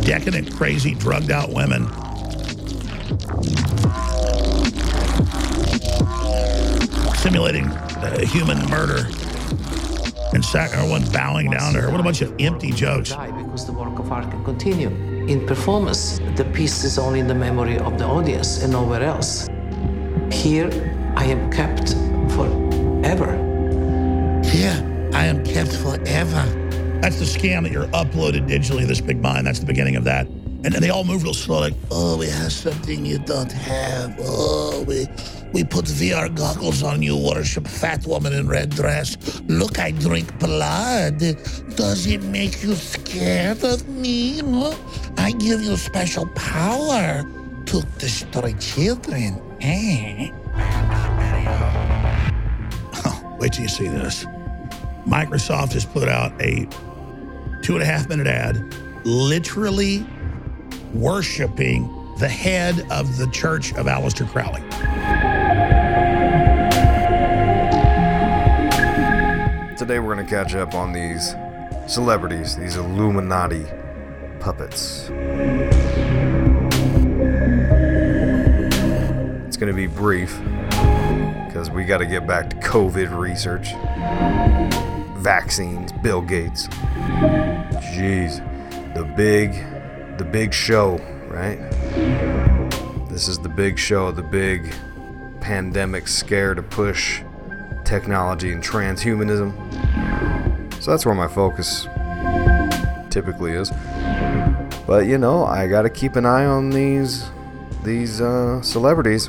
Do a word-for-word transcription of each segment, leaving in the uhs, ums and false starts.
decadent, crazy, drugged out women. Simulating uh, human murder and sac- everyone bowing down to her. What a bunch of empty jokes. Because the work of art can continue. In performance, the piece is only in the memory of the audience and nowhere else. Here, I am kept forever. Here, I am kept forever. That's the scam that you're uploaded digitally, this big mind. That's the beginning of that. And then they all move real slow, like, oh, we have something you don't have. Oh, we we put V R goggles on you, worship fat woman in red dress. Look, I drink blood. Does it make you scared of me? Huh? I give you special power to destroy children. Eh? Oh, wait till you see this. Microsoft has put out a two and a half minute ad, literally worshiping the head of the Church of Aleister Crowley. Today we're going to catch up on these celebrities, these Illuminati puppets. It's going to be brief because we got to get back to COVID research, vaccines, Bill Gates. Jeez, the big, the big show, right? This is the big show, the big pandemic scare to push technology and transhumanism. So that's where my focus typically is. But you know, I gotta keep an eye on these these uh, celebrities.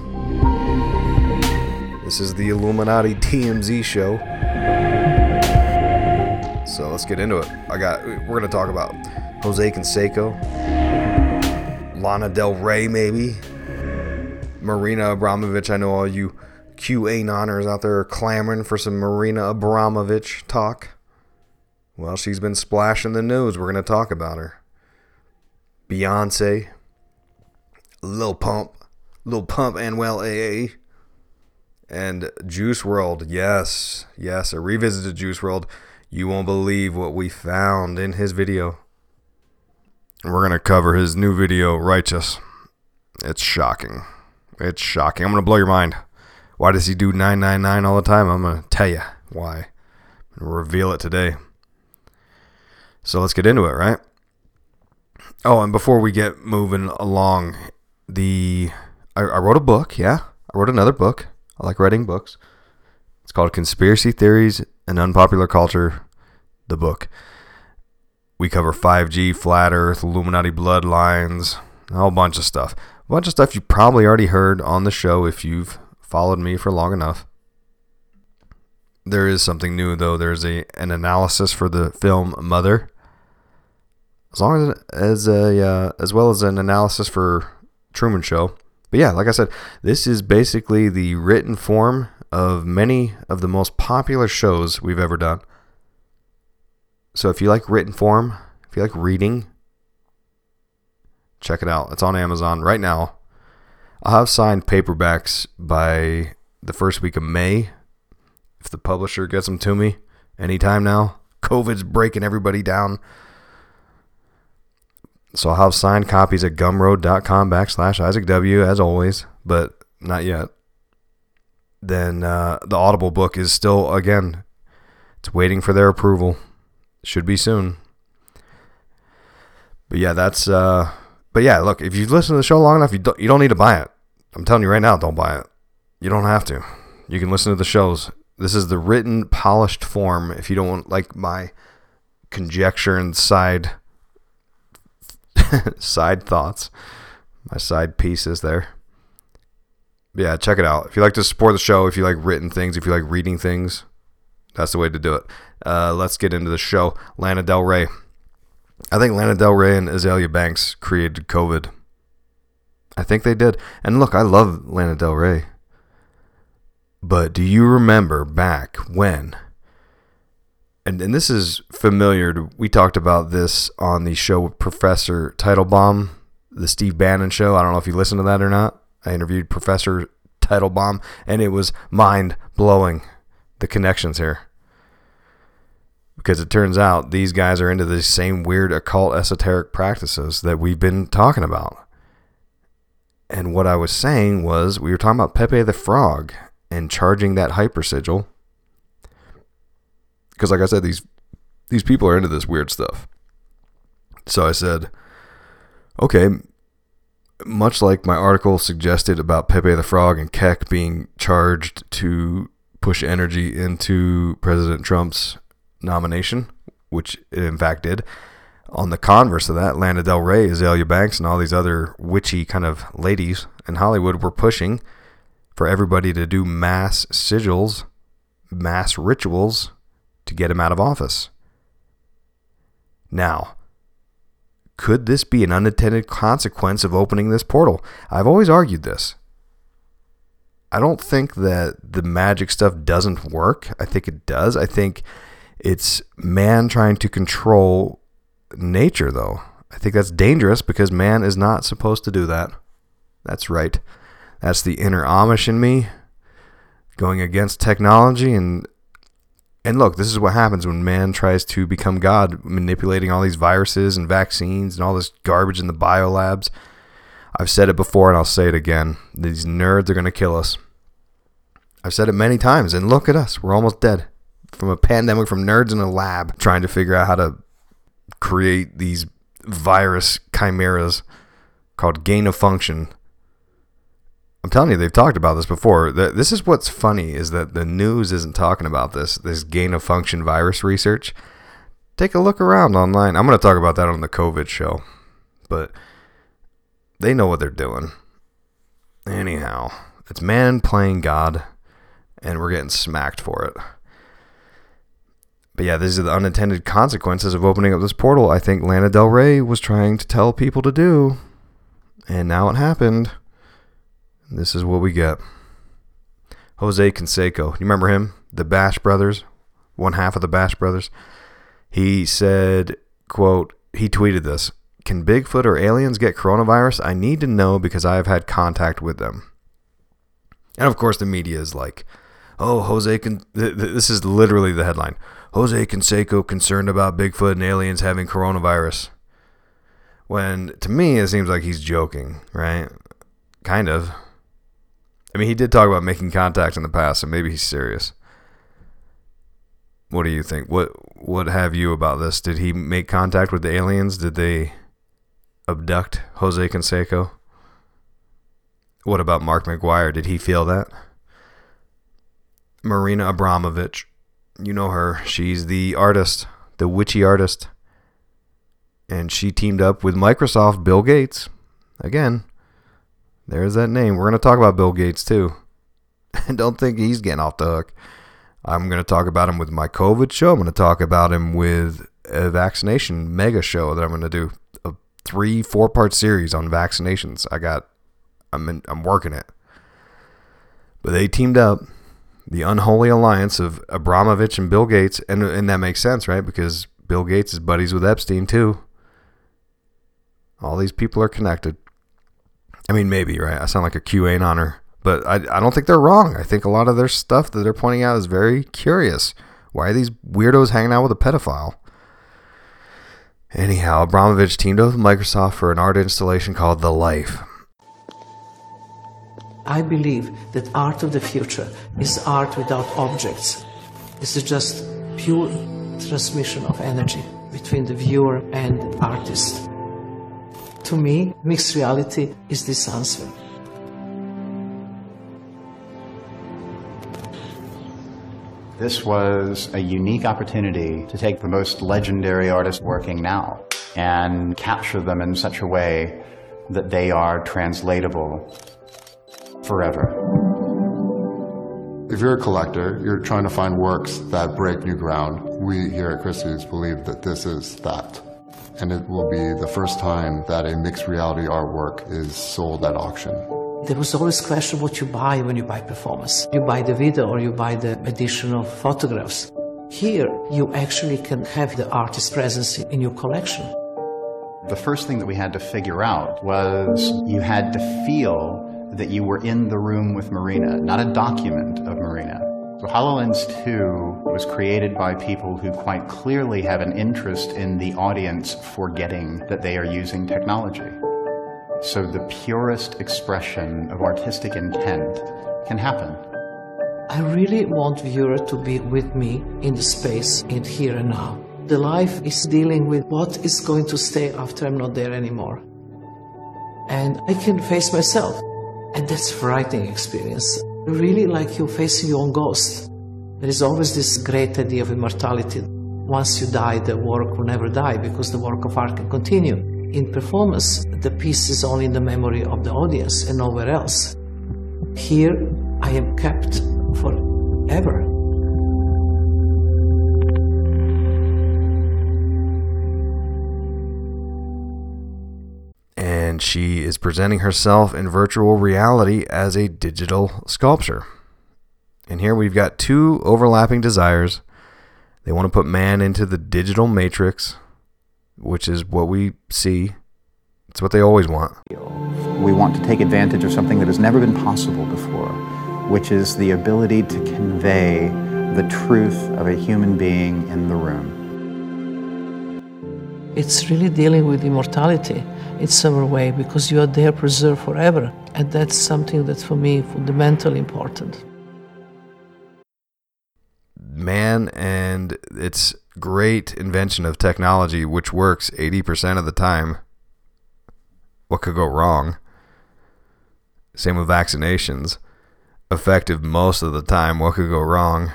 This is the Illuminati T M Z show. So let's get into it. I got we're gonna talk about Jose Canseco, Lana Del Rey, maybe Marina Abramovich. I know all you QAnoners out there are clamoring for some Marina Abramovich talk. Well, she's been splashing the news. We're going to talk about her. Beyonce, Lil Pump, Lil Pump and well A A, and Juice world. Yes, yes, I revisited Juice world. You won't believe what we found in his video. We're going to cover his new video, Righteous. It's shocking. It's shocking. I'm going to blow your mind. Why does he do nine nine nine all the time? I'm going to tell you why. I'm going to reveal it today. So let's get into it, right? Oh, and before we get moving along, the I, I wrote a book, yeah. I wrote another book. I like writing books. It's called Conspiracy Theories and Unpopular Culture, the book. We cover five G, Flat Earth, Illuminati bloodlines, a whole bunch of stuff. A bunch of stuff you probably already heard on the show if you've followed me for long enough. There is something new, though. There's a an analysis for the film Mother, as long as as a uh, as well as an analysis for Truman Show. But yeah, like I said, this is basically the written form of many of the most popular shows we've ever done. So if you like written form, if you like reading, check it out. It's on Amazon right now. I'll have signed paperbacks by the first week of May. If the publisher gets them to me anytime now. COVID's breaking everybody down. So I'll have signed copies at gumroad.com backslash Isaac W. as always, but not yet. Then uh, the Audible book is still, again, it's waiting for their approval. Should be soon. But yeah, that's, uh, but yeah, look, if you've listened to the show long enough, you don't, you don't need to buy it. I'm telling you right now, don't buy it. You don't have to. You can listen to the shows. This is the written, polished form. If you don't want, like, my conjecture and side side thoughts, my side pieces there. But yeah, check it out. If you like to support the show, if you like written things, if you like reading things, that's the way to do it. Uh, let's get into the show. Lana Del Rey. I think Lana Del Rey and Azalea Banks created COVID. I think they did. And look, I love Lana Del Rey. But do you remember back when, and, and this is familiar, to, we talked about this on the show with Professor Teitelbaum, the Steve Bannon show. I don't know if you listened to that or not. I interviewed Professor Teitelbaum, and it was mind-blowing, the connections here. Because it turns out these guys are into the same weird occult esoteric practices that we've been talking about. And what I was saying was, we were talking about Pepe the Frog and charging that hyper sigil. Because like I said, these these people are into this weird stuff. So I said, okay, much like my article suggested about Pepe the Frog and Keck being charged to push energy into President Trump's nomination, which it in fact did. On the converse of that, Lana Del Rey, Azealia Banks, and all these other witchy kind of ladies in Hollywood were pushing for everybody to do mass sigils, mass rituals to get him out of office. Now, could this be an unintended consequence of opening this portal? I've always argued this. I don't think that the magic stuff doesn't work. I think it does. I think it's man trying to control nature, though. I think that's dangerous because man is not supposed to do that. That's right. That's the inner Amish in me going against technology. And and look, this is what happens when man tries to become God, manipulating all these viruses and vaccines and all this garbage in the biolabs. I've said it before and I'll say it again. These nerds are going to kill us. I've said it many times, and look at us. We're almost dead from a pandemic, from nerds in a lab trying to figure out how to create these virus chimeras called gain of function. I'm telling you, they've talked about this before. This is what's funny, is that the news isn't talking about this, this gain of function virus research. Take a look around online. I'm going to talk about that on the COVID show, but they know what they're doing. Anyhow, it's man playing God, and we're getting smacked for it. But yeah, these are the unintended consequences of opening up this portal. I think Lana Del Rey was trying to tell people to do, and now it happened. This is what we get. Jose Canseco, you remember him? The Bash Brothers, one half of the Bash Brothers. He said, quote, he tweeted this: "Can Bigfoot or aliens get coronavirus? I need to know because I have had contact with them." And of course the media is like, oh, Jose Can... This is literally the headline. Jose Canseco concerned about Bigfoot and aliens having coronavirus. When, to me, it seems like he's joking, right? Kind of. I mean, he did talk about making contact in the past, so maybe he's serious. What do you think? What what have you about this? Did he make contact with the aliens? Did they abduct Jose Canseco? What about Mark McGuire? Did he feel that? Marina Abramovich. You know her. She's the artist, the witchy artist. And she teamed up with Microsoft, Bill Gates. Again, there's that name. We're going to talk about Bill Gates too. And don't think he's getting off the hook. I'm going to talk about him with my COVID show. I'm going to talk about him with a vaccination mega show that I'm going to do. A three, four part series on vaccinations. I got, I'm in, I'm working it. But they teamed up. The unholy alliance of Abramovich and Bill Gates. And, and that makes sense, right? Because Bill Gates is buddies with Epstein too. All these people are connected. I mean, maybe, right? I sound like a QAnoner. But I, I don't think they're wrong. I think a lot of their stuff that they're pointing out is very curious. Why are these weirdos hanging out with a pedophile? Anyhow, Abramovich teamed up with Microsoft for an art installation called The Life. I believe that art of the future is art without objects. This is just pure transmission of energy between the viewer and the artist. To me, mixed reality is this answer. This was a unique opportunity to take the most legendary artists working now and capture them in such a way that they are translatable forever. If you're a collector, you're trying to find works that break new ground. We here at Christie's believe that this is that. And it will be the first time that a mixed reality artwork is sold at auction. There was always a question what you buy when you buy performance. You buy the video or you buy the additional photographs. Here, you actually can have the artist's presence in your collection. The first thing that we had to figure out was you had to feel that you were in the room with Marina, not a document of Marina. So HoloLens two was created by people who quite clearly have an interest in the audience forgetting that they are using technology. So the purest expression of artistic intent can happen. I really want viewer to be with me in the space, in here and now. The life is dealing with what is going to stay after I'm not there anymore. And I can face myself. And that's a frightening experience. Really like you facing your own ghost. There is always this great idea of immortality. Once you die, the work will never die because the work of art can continue. In performance, the piece is only in the memory of the audience and nowhere else. Here, I am kept forever. And she is presenting herself in virtual reality as a digital sculpture. And here we've got two overlapping desires. They want to put man into the digital matrix, which is what we see. It's what they always want. We want to take advantage of something that has never been possible before, which is the ability to convey the truth of a human being in the room. It's really dealing with immortality in some way because you are there preserved forever. And that's something that's for me fundamentally important. Man and its great invention of technology, which works eighty percent of the time. What could go wrong? Same with vaccinations. Effective most of the time. What could go wrong?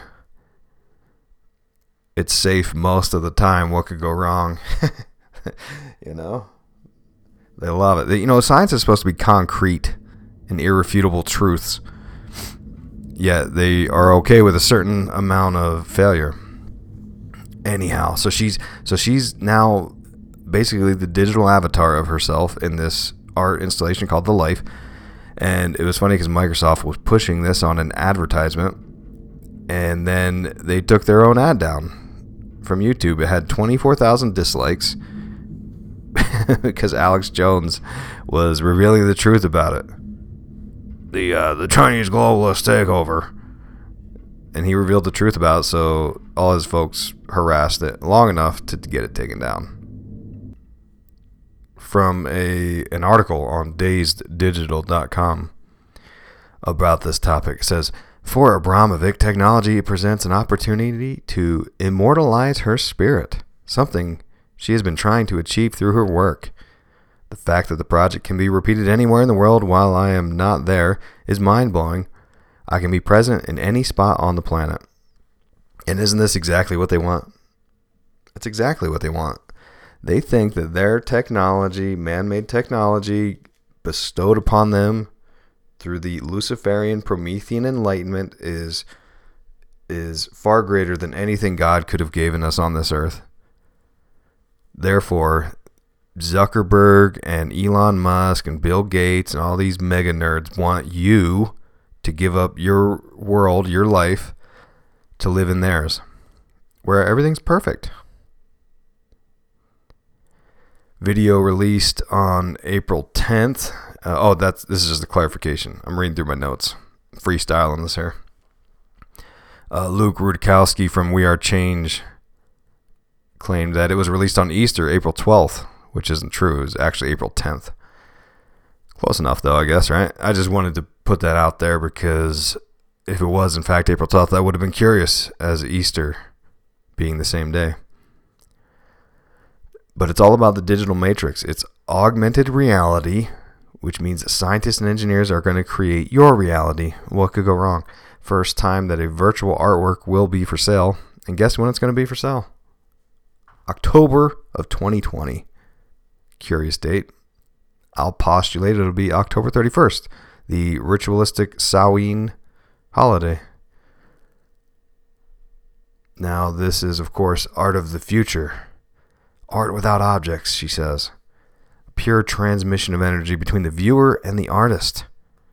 It's safe most of the time. What could go wrong? You know? They love it. You know, science is supposed to be concrete and irrefutable truths. Yet they are okay with a certain amount of failure. Anyhow, so she's so she's now basically the digital avatar of herself in this art installation called The Life. And it was funny because Microsoft was pushing this on an advertisement, and then they took their own ad down from YouTube. It had twenty-four thousand dislikes because Alex Jones was revealing the truth about it. The uh, the Chinese globalist takeover. And he revealed the truth about it, so all his folks harassed it long enough to get it taken down. From a an article on dazed digital dot com about this topic, it says, for Abramovic, technology presents an opportunity to immortalize her spirit, something she has been trying to achieve through her work. The fact that the project can be repeated anywhere in the world while I am not there is mind-blowing. I can be present in any spot on the planet. And isn't this exactly what they want? It's exactly what they want. They think that their technology, man-made technology, bestowed upon them through the Luciferian Promethean enlightenment is, is far greater than anything God could have given us on this earth. Therefore, Zuckerberg and Elon Musk and Bill Gates and all these mega nerds want you to give up your world, your life, to live in theirs, where everything's perfect. Video released on April tenth. Uh, oh, that's this is just a clarification. I'm reading through my notes. Freestyling this here. Uh, Luke Rudkowski from We Are Change claimed that it was released on Easter, April twelfth, which isn't true. It was actually April tenth. Close enough, though, I guess, right? I just wanted to put that out there because if it was, in fact, April twelfth, I would have been curious as Easter being the same day. But it's all about the digital matrix. It's augmented reality, which means that scientists and engineers are going to create your reality. What could go wrong? First time that a virtual artwork will be for sale. And guess when it's going to be for sale? October of twenty twenty. Curious date. I'll postulate it'll be October thirty-first, the ritualistic Samhain holiday. Now, this is, of course, art of the future. Art without objects, she says. Pure transmission of energy between the viewer and the artist.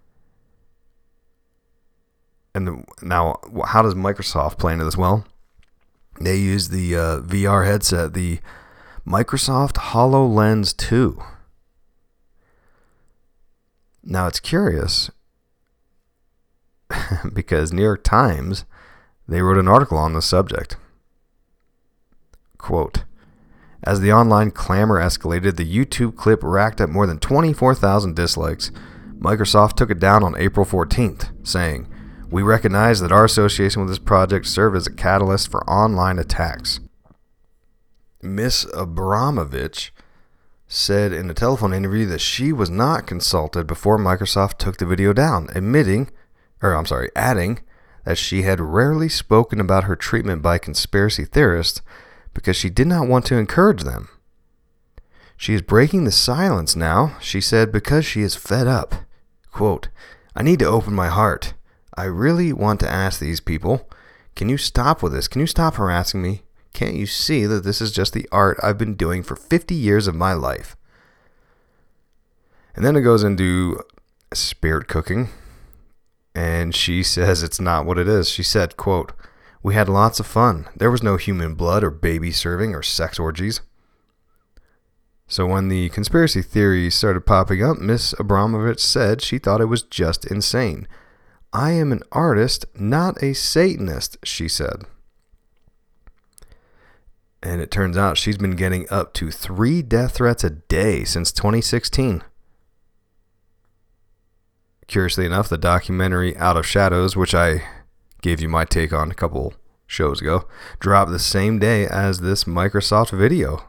And the, now, how does Microsoft play into this? Well, they use the uh, V R headset, the Microsoft HoloLens two. Now, it's curious because New York Times They wrote an article on the subject. Quote, as the online clamor escalated, the YouTube clip racked up more than twenty-four thousand dislikes. Microsoft took it down on April fourteenth, saying, we recognize that our association with this project served as a catalyst for online attacks. Miss Abramovich said in a telephone interview that she was not consulted before Microsoft took the video down, admitting, or I'm sorry, adding that she had rarely spoken about her treatment by conspiracy theorists because she did not want to encourage them. She is breaking the silence now, she said, because she is fed up. Quote, I need to open my heart. I really want to ask these people, can you stop with this? Can you stop harassing me? Can't you see that this is just the art I've been doing for fifty years of my life? And then it goes into spirit cooking. And she says it's not what it is. She said, quote, we had lots of fun. There was no human blood or baby serving or sex orgies. So when the conspiracy theories started popping up, Miss Abramovich said she thought it was just insane. I am an artist, not a Satanist, she said. And it turns out she's been getting up to three death threats a day since twenty sixteen. Curiously enough, the documentary Out of Shadows, which I gave you my take on a couple shows ago, dropped the same day as this Microsoft video.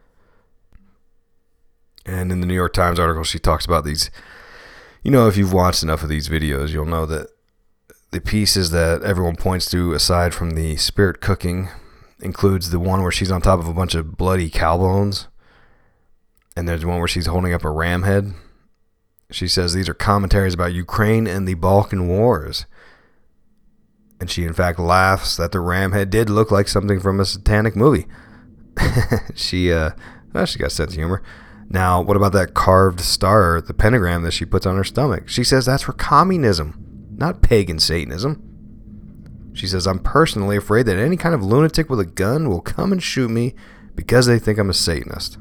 And in the New York Times article, she talks about these, you know, if you've watched enough of these videos, you'll know that the pieces that everyone points to, aside from the spirit cooking, includes the one where she's on top of a bunch of bloody cow bones. And there's one where she's holding up a ram head. She says these are commentaries about Ukraine and the Balkan Wars. And she, in fact, laughs that the ram head did look like something from a satanic movie. she, uh, well, she got a sense of humor. Now, what about that carved star, the pentagram that she puts on her stomach? She says that's for communism, not pagan Satanism. She says, I'm personally afraid that any kind of lunatic with a gun will come and shoot me because they think I'm a Satanist.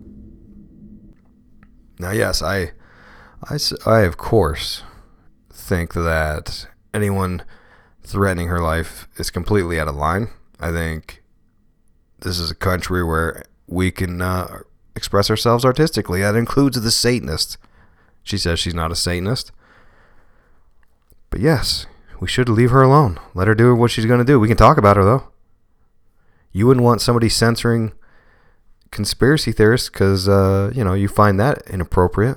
Now, yes, I, I, I of course think that anyone threatening her life is completely out of line. I think this is a country where we can uh, express ourselves artistically. That includes the Satanist. She says she's not a Satanist. But yes, we should leave her alone. Let her do what she's going to do. We can talk about her, though. You wouldn't want somebody censoring conspiracy theorists because, uh, you know, you find that inappropriate.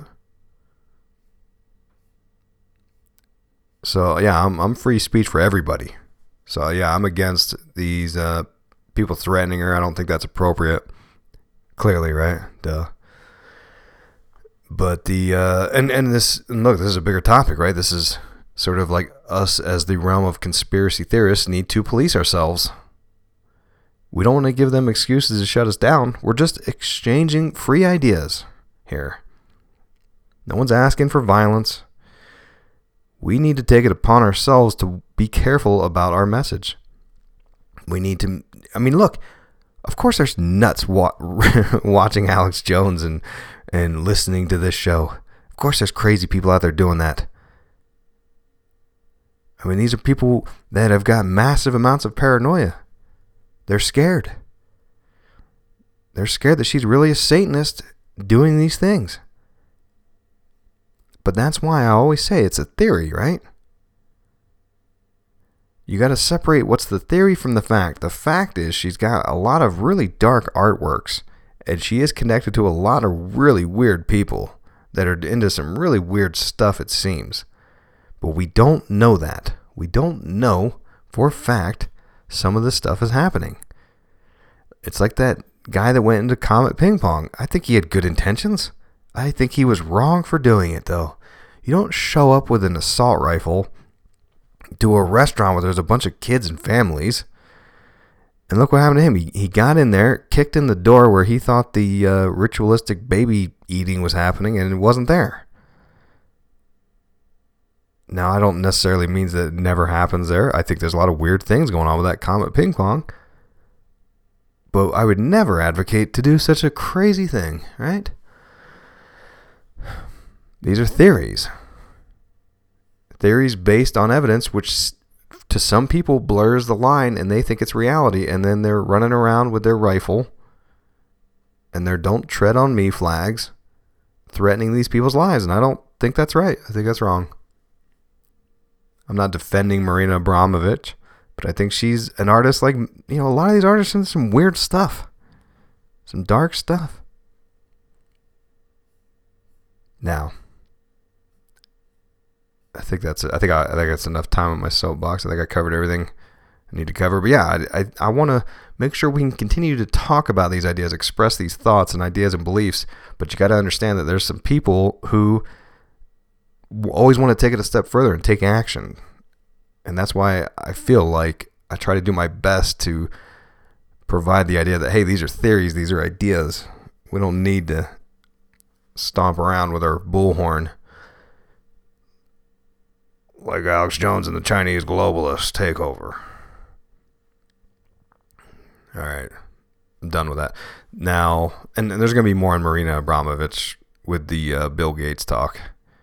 So, yeah, I'm I'm free speech for everybody. So, yeah, I'm against these uh, people threatening her. I don't think that's appropriate. Clearly, right? Duh. But the, uh, and, and this, and look, this is a bigger topic, right? This is sort of like us as the realm of conspiracy theorists need to police ourselves. We don't want to give them excuses to shut us down. We're just exchanging free ideas here. No one's asking for violence. We need to take it upon ourselves to be careful about our message. We need to, I mean, look, of course there's nuts wa- watching Alex Jones and, and listening to this show. Of course there's crazy people out there doing that. I mean, these are people that have got massive amounts of paranoia. They're scared. They're scared that she's really a Satanist doing these things. But that's why I always say it's a theory, right? You got to separate what's the theory from the fact. The fact is she's got a lot of really dark artworks, and she is connected to a lot of really weird people that are into some really weird stuff, it seems. But we don't know that. We don't know for a fact some of this stuff is happening. It's like that guy that went into Comet Ping Pong. I think he had good intentions. I think he was wrong for doing it, though. You don't show up with an assault rifle to a restaurant where there's a bunch of kids and families. And look what happened to him. He, he got in there, kicked in the door where he thought the uh, ritualistic baby eating was happening, and it wasn't there. Now, I don't necessarily mean that it never happens there. I think there's a lot of weird things going on with that Comet Ping Pong. But I would never advocate to do such a crazy thing, right? These are theories. Theories based on evidence, which to some people, blurs the line and they think it's reality, and then they're running around with their rifle and their "don't tread on me" flags, threatening these people's lives, and I don't think that's right. I think that's wrong. I'm not defending Marina Abramović, but I think she's an artist like, you know, a lot of these artists in some weird stuff. Some dark stuff. Now, I think that's it. I think I, I think that's enough time on my soapbox. I think I covered everything I need to cover. But yeah, I I, I want to make sure we can continue to talk about these ideas, express these thoughts and ideas and beliefs. But you got to understand that there's some people who always want to take it a step further and take action. And that's why I feel like I try to do my best to provide the idea that, hey, these are theories, these are ideas. We don't need to stomp around with our bullhorn like Alex Jones and the Chinese globalists take over. All right, I'm done with that. Now, and, and there's going to be more on Marina Abramović with the uh, Bill Gates talk.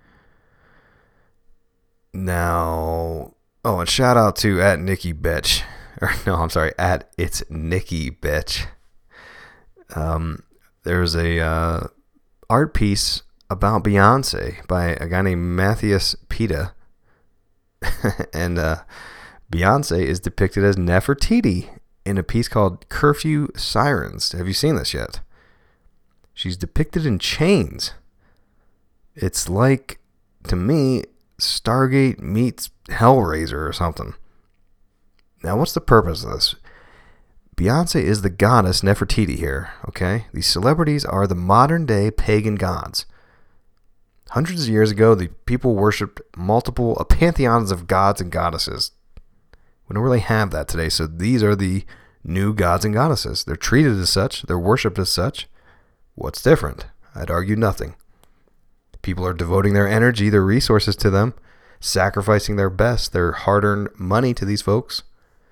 Now, oh, and shout out to at Nikki Betch. Or no, I'm sorry, at It's Nikki Betch. Um, there's a uh, art piece about Beyonce by a guy named Matthias Pita. And uh, Beyonce is depicted as Nefertiti in a piece called Curfew Sirens. Have you seen this yet? She's depicted in chains. It's like, to me, Stargate meets Hellraiser or something. Now, what's the purpose of this? Beyonce is the goddess Nefertiti here, okay? These celebrities are the modern-day pagan gods. Hundreds of years ago, the people worshipped multiple uh, pantheons of gods and goddesses. We don't really have that today, so these are the new gods and goddesses. They're treated as such. They're worshipped as such. What's different? I'd argue nothing. People are devoting their energy, their resources to them, sacrificing their best, their hard-earned money to these folks.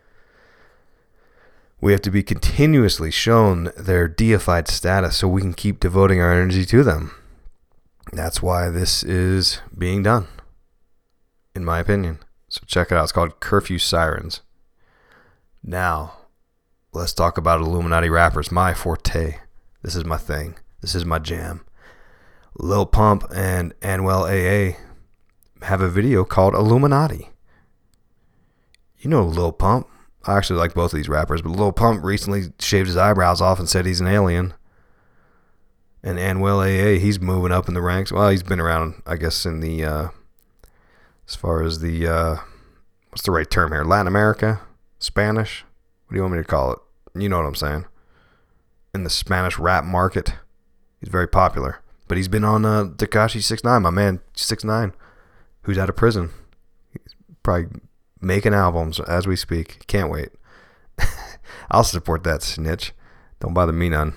We have to be continuously shown their deified status so we can keep devoting our energy to them. That's why this is being done, in my opinion. So check it out. It's called Curfew Sirens. Now, let's talk about Illuminati rappers. My forte. This is my thing. This is my jam. Lil Pump and Anuel A A have a video called Illuminati. You know Lil Pump. I actually like both of these rappers, but Lil Pump recently shaved his eyebrows off and said he's an alien. And Anuel A A, he's moving up in the ranks. Well, he's been around, I guess, in the, uh, as far as the, uh, what's the right term here? Latin America? Spanish? What do you want me to call it? You know what I'm saying. In the Spanish rap market. He's very popular. But he's been on uh, Tekashi six nine, my man six nine, who's out of prison. He's probably making albums as we speak. Can't wait. I'll support that snitch. Don't bother me none.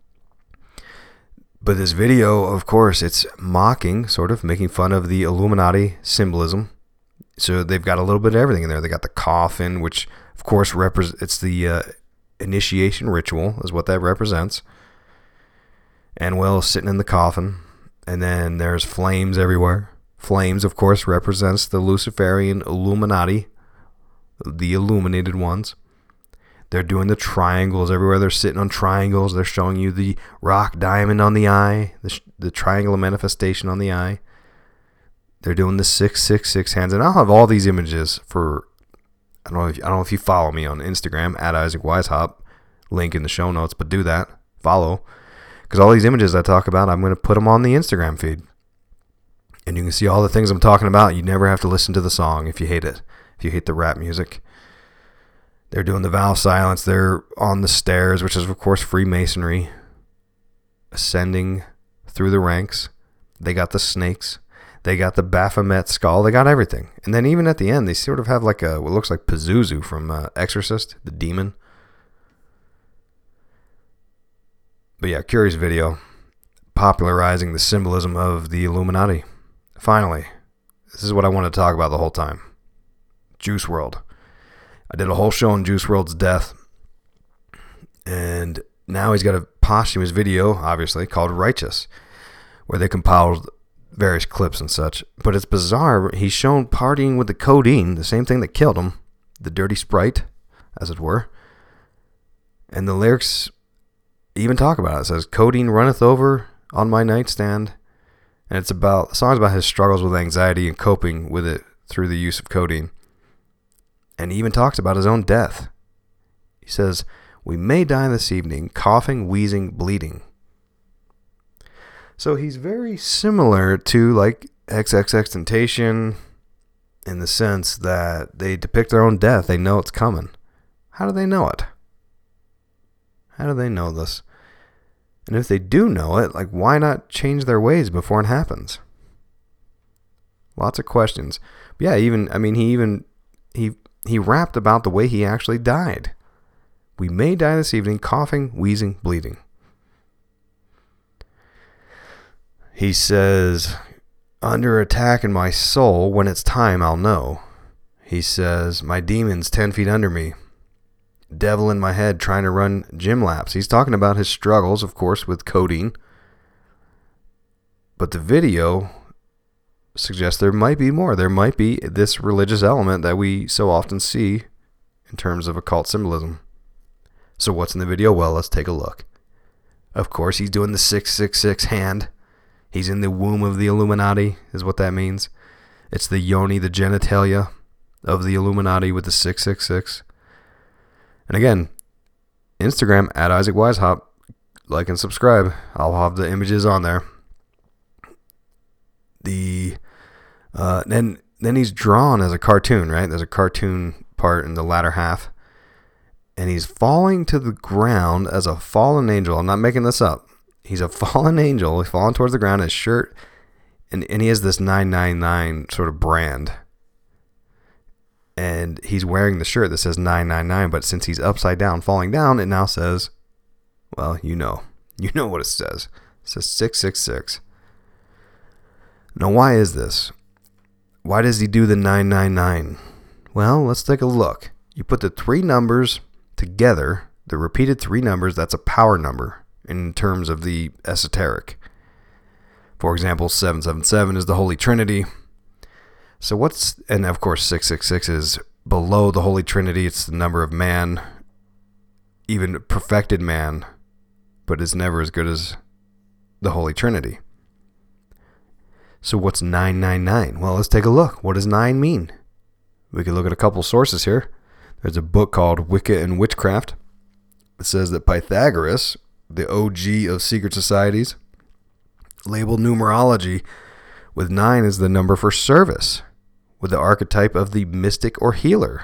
But this video, of course, it's mocking, sort of, making fun of the Illuminati symbolism. So they've got a little bit of everything in there. They got the coffin, which, of course, represents, it's the uh, initiation ritual, is what that represents. Anuel is sitting in the coffin, and then there's flames everywhere. Flames, of course, represents the Luciferian Illuminati, the illuminated ones. They're doing the triangles everywhere. They're sitting on triangles. They're showing you the rock diamond on the eye, the, sh- the triangular manifestation on the eye. They're doing the six six six hands, and I'll have all these images for. I don't know if I don't know if you follow me on Instagram at Isaac Weishaupt, link in the show notes, but do that. Follow, because all these images I talk about, I'm going to put them on the Instagram feed, and you can see all the things I'm talking about. You never have to listen to the song if you hate it. If you hate the rap music. They're doing the vow of silence. They're on the stairs, which is, of course, Freemasonry. Ascending through the ranks. They got the snakes. They got the Baphomet skull. They got everything. And then even at the end, they sort of have like a what looks like Pazuzu from uh, Exorcist, the demon. But yeah, curious video. Popularizing the symbolism of the Illuminati. Finally, this is what I wanted to talk about the whole time. Juice world. I did a whole show on Juice world's death, and now he's got a posthumous video, obviously, called Righteous, where they compiled various clips and such. But it's bizarre. He's shown partying with the codeine, the same thing that killed him, the dirty sprite, as it were. And the lyrics even talk about it. It says, codeine runneth over on my nightstand. And it's about, the song's about his struggles with anxiety and coping with it through the use of codeine. And he even talks about his own death. He says, we may die this evening, coughing, wheezing, bleeding. So he's very similar to like XXXTentacion in the sense that they depict their own death. They know it's coming. How do they know it? How do they know this? And if they do know it, like, why not change their ways before it happens? Lots of questions. But yeah, even, I mean, he even, he, he rapped about the way he actually died. We may die this evening, coughing, wheezing, bleeding. He says, under attack in my soul, when it's time, I'll know. He says, my demon's ten feet under me. Devil in my head trying to run gym laps. He's talking about his struggles, of course, with codeine. But the video suggests there might be more. There might be this religious element that we so often see in terms of occult symbolism. So what's in the video? Well, let's take a look. Of course, he's doing the six six six hand. He's in the womb of the Illuminati, is what that means. It's the yoni, the genitalia of the Illuminati with the six six six. And again, Instagram, at Isaac Weishaupt. Like and subscribe. I'll have the images on there. The uh, then then he's drawn as a cartoon, right? There's a cartoon part in the latter half. And he's falling to the ground as a fallen angel. I'm not making this up. He's a fallen angel. He's falling towards the ground. His shirt, and, and he has this nine nine nine sort of brand. And he's wearing the shirt that says nine nine nine, but since he's upside down, falling down, it now says, well, you know. You know what it says. It says six six six. Now, why is this? Why does he do the nine nine nine? Well, let's take a look. You put the three numbers together, the repeated three numbers, that's a power number in terms of the esoteric. For example, seven seven seven is the Holy Trinity. So what's, and of course six six six is below the Holy Trinity. It's the number of man, even perfected man, but it's never as good as the Holy Trinity. So what's nine nine nine? Well, let's take a look. What does nine mean? We can look at a couple sources here. There's a book called Wicca and Witchcraft. It says that Pythagoras, the O G of secret societies, labeled numerology with nine as the number for service, with the archetype of the mystic or healer.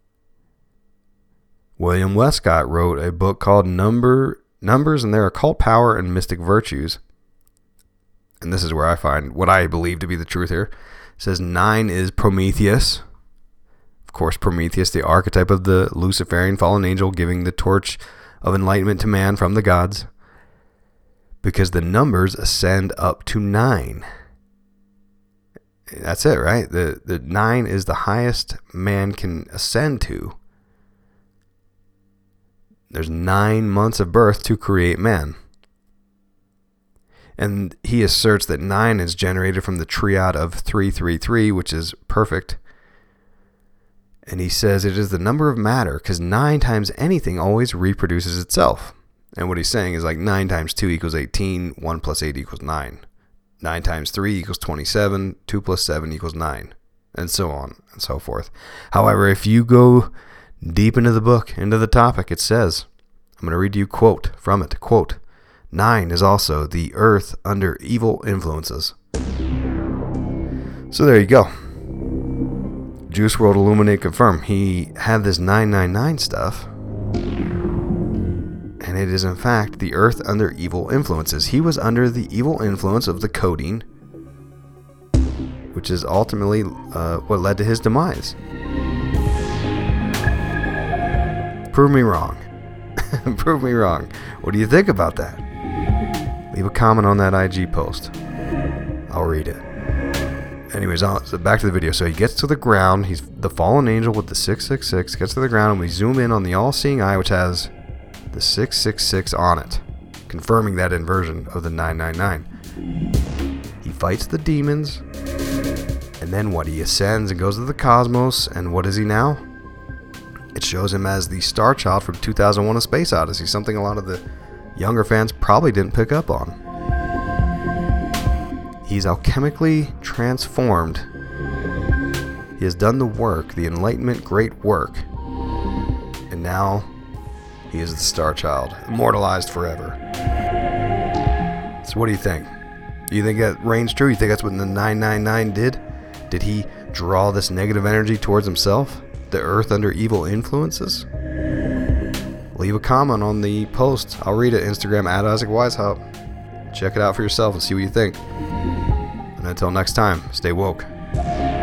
William Westcott wrote a book called Number Numbers and Their Occult Power and Mystic Virtues. And this is where I find what I believe to be the truth here. It says nine is Prometheus. Of course, Prometheus, the archetype of the Luciferian fallen angel, giving the torch of enlightenment to man from the gods. Because the numbers ascend up to nine. That's it, right? The the nine is the highest man can ascend to. There's nine months of birth to create man. And he asserts that nine is generated from the triad of three three three, which is perfect. And he says it is the number of matter, because nine times anything always reproduces itself. And what he's saying is like nine times two equals eighteen, one plus eight equals nine. nine times three equals twenty-seven, two plus seven equals nine, and so on and so forth. However, if you go deep into the book, into the topic, it says, I'm going to read you a quote from it, quote, nine is also the earth under evil influences. So there you go. Juice world Illuminate confirm. He had this nine nine nine stuff, and it is in fact the earth under evil influences. He was under the evil influence of the codeine, which is ultimately uh, what led to his demise. Prove me wrong. Prove me wrong. What do you think about that? Leave a comment on that I G post. I'll read it. Anyways, I'll, so back to the video. So he gets to the ground. He's the fallen angel with the six six six. Gets to the ground, and we zoom in on the all-seeing eye, which has the six six six on it, confirming that inversion of the nine nine nine. He fights the demons, and then what? He ascends and goes to the cosmos, and what is he now? shows him as the Star Child from two thousand one: A Space Odyssey, something a lot of the younger fans probably didn't pick up on. He's alchemically transformed. He has done the work, the Enlightenment great work, and now he is the Star Child, immortalized forever. So what do you think? Do you think that reigns true? You think that's what the nine nine nine did? Did he draw this negative energy towards himself? The Earth under evil influences? Leave a comment on the post. I'll read it. Instagram at Isaac Weishaupt. Check it out for yourself and see what you think. And until next time, stay woke.